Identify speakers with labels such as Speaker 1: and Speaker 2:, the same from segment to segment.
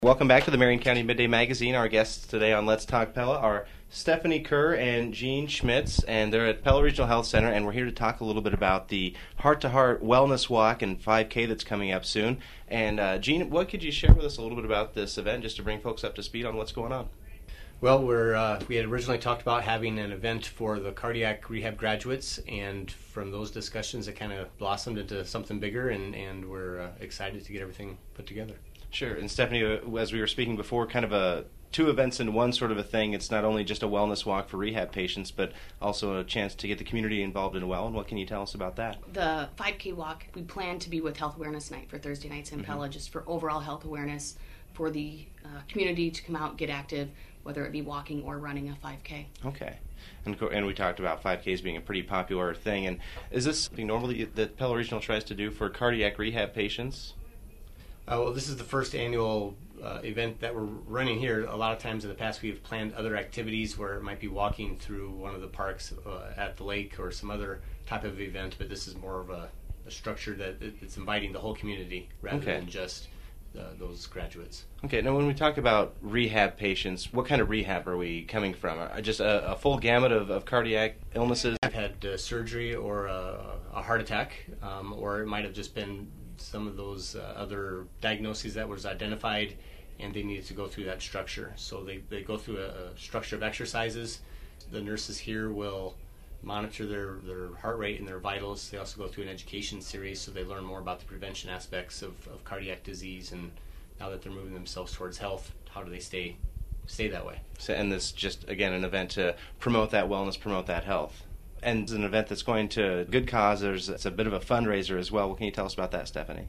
Speaker 1: Welcome back to the Marion County Midday Magazine. Our guests today on Let's Talk Pella are Stephanie Kerr and Jean Schmitz, and they're at Pella Regional Health Center, and we're here to talk a little bit about the Heart-to-Heart Wellness Walk and 5K that's coming up soon. And Jean, what could you share with us a little bit about this event, just to bring folks up to speed on what's going on?
Speaker 2: Well, we had originally talked about having an event for the cardiac rehab graduates, and from those discussions it kind of blossomed into something bigger, and we're excited to get everything put together.
Speaker 1: Sure. And Stephanie, as we were speaking before, kind of two events in one sort of a thing. It's not only just a wellness walk for rehab patients, but also a chance to get the community involved as well. And what can you tell us about that?
Speaker 3: The 5K walk, we plan to be with Health Awareness Night for Thursday nights in Pella, just for overall health awareness for the community to come out, get active, whether it be walking or running a 5K.
Speaker 1: Okay. And we talked about 5Ks being a pretty popular thing. And is this something normally that Pella Regional tries to do for cardiac rehab patients?
Speaker 2: Well, this is the first annual event that we're running here. A lot of times in the past we've planned other activities where it might be walking through one of the parks at the lake or some other type of event, but this is more of a structure that it's inviting the whole community rather than just those graduates.
Speaker 1: Okay, now when we talk about rehab patients, what kind of rehab are we coming from? Just a full gamut of cardiac illnesses?
Speaker 2: I've had surgery or a heart attack, or it might have just been some of those other diagnoses that was identified and they needed to go through that structure. So they go through a structure of exercises. The nurses here will monitor their heart rate and their vitals. They also go through an education series so they learn more about the prevention aspects of cardiac disease, and now that they're moving themselves towards health, how do they stay that way?
Speaker 1: So, and this just, again, an event to promote that wellness, promote that health. And it's an event that's going to good cause. It's a bit of a fundraiser as well. What can you tell us about that, Stephanie?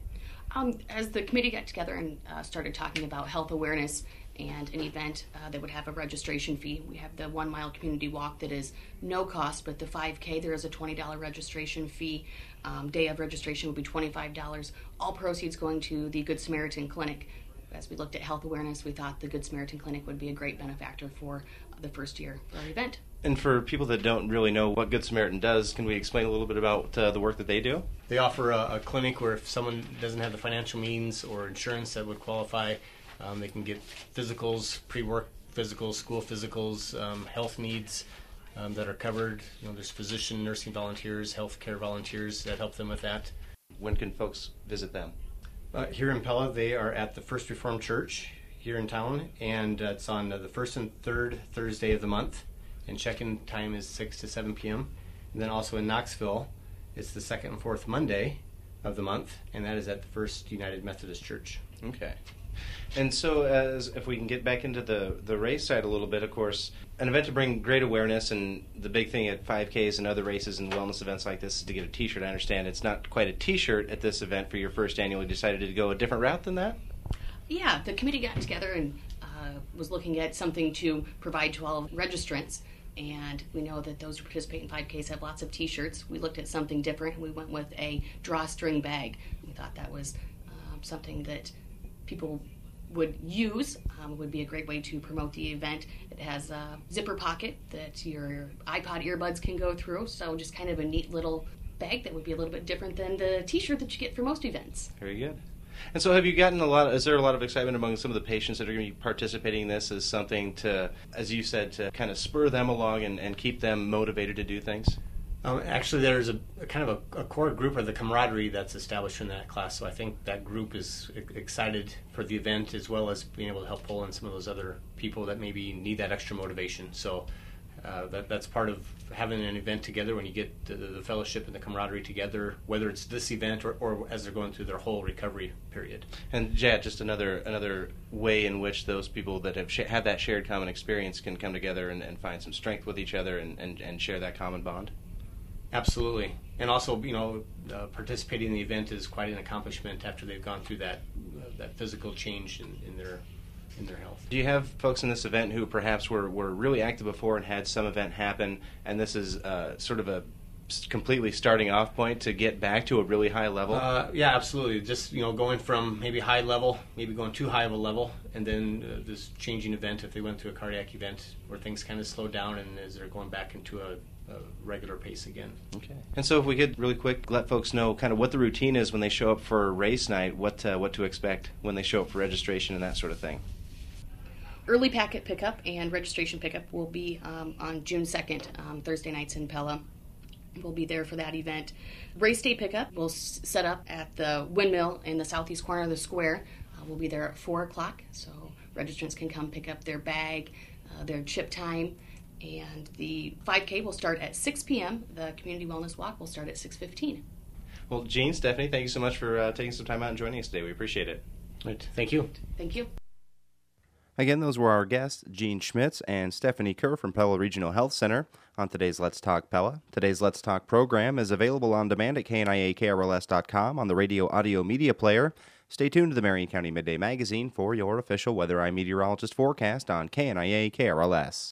Speaker 3: As the committee got together and started talking about health awareness and an event that would have a registration fee, we have the 1 mile community walk that is no cost, but the 5K, there is a $20 registration fee. Day of registration would be $25. All proceeds going to the Good Samaritan Clinic. As we looked at health awareness, we thought the Good Samaritan Clinic would be a great benefactor for the first year for our event.
Speaker 1: And for people that don't really know what Good Samaritan does, can we explain a little bit about the work that they do?
Speaker 2: They offer a clinic where if someone doesn't have the financial means or insurance that would qualify, they can get physicals, pre-work physicals, school physicals, health needs that are covered. There's physician, nursing volunteers, healthcare volunteers that help them with that.
Speaker 1: When can folks visit them?
Speaker 2: Here in Pella, they are at the First Reformed Church here in town, and it's on the first and third Thursday of the month, and check-in time is 6 to 7 p.m. And then also in Knoxville, it's the second and fourth Monday of the month, and that is at the First United Methodist Church.
Speaker 1: Okay. And so if we can get back into the race side a little bit, of course, an event to bring great awareness, and the big thing at 5Ks and other races and wellness events like this is to get a T-shirt. I understand it's not quite a T-shirt at this event for your first annual. You decided to go a different route than that?
Speaker 3: Yeah, the committee got together and was looking at something to provide to all registrants. And we know that those who participate in 5Ks have lots of T-shirts. We looked at something different. We went with a drawstring bag. We thought that was something that people would use. Would be a great way to promote the event. It has a zipper pocket that your iPod earbuds can go through. So just kind of a neat little bag that would be a little bit different than the T-shirt that you get for most events.
Speaker 1: Very good. And so have you gotten is there a lot of excitement among some of the patients that are going to be participating in this as something to, as you said, to kind of spur them along and keep them motivated to do things?
Speaker 2: Actually, there's a kind of a core group of the camaraderie that's established in that class, so I think that group is excited for the event as well as being able to help pull in some of those other people that maybe need that extra motivation. So that's part of having an event together when you get the fellowship and the camaraderie together, whether it's this event or as they're going through their whole recovery period.
Speaker 1: And Jad, just another way in which those people that have had that shared common experience can come together and find some strength with each other and share that common bond.
Speaker 2: Absolutely. And also, participating in the event is quite an accomplishment after they've gone through that physical change in their health.
Speaker 1: Do you have folks in this event who perhaps were really active before and had some event happen, and this is sort of a completely starting off point to get back to a really high level?
Speaker 2: Yeah, absolutely. Just going from maybe high level, maybe going too high of a level, and then this changing event if they went to a cardiac event where things kind of slowed down, and as they're going back into a regular pace again.
Speaker 1: Okay. And so if we could really quick let folks know kind of what the routine is when they show up for race night, what to expect when they show up for registration and that sort of thing.
Speaker 3: Early packet pickup and registration pickup will be on June 2nd, Thursday nights in Pella. We'll be there for that event. Race day pickup will set up at the windmill in the southeast corner of the square. We'll be there at 4 o'clock, so registrants can come pick up their bag, their chip time, and the 5K will start at 6 p.m. The Community Wellness Walk will start at 6:15.
Speaker 1: Well, Gene, Stephanie, thank you so much for taking some time out and joining us today. We appreciate it.
Speaker 2: Right. Thank you.
Speaker 3: Thank you.
Speaker 1: Again, those were our guests, Gene Schmitz and Stephanie Kerr from Pella Regional Health Center on today's Let's Talk Pella. Today's Let's Talk program is available on demand at kniakrls.com on the radio audio media player. Stay tuned to the Marion County Midday Magazine for your official weather eye meteorologist forecast on KNIA KRLS.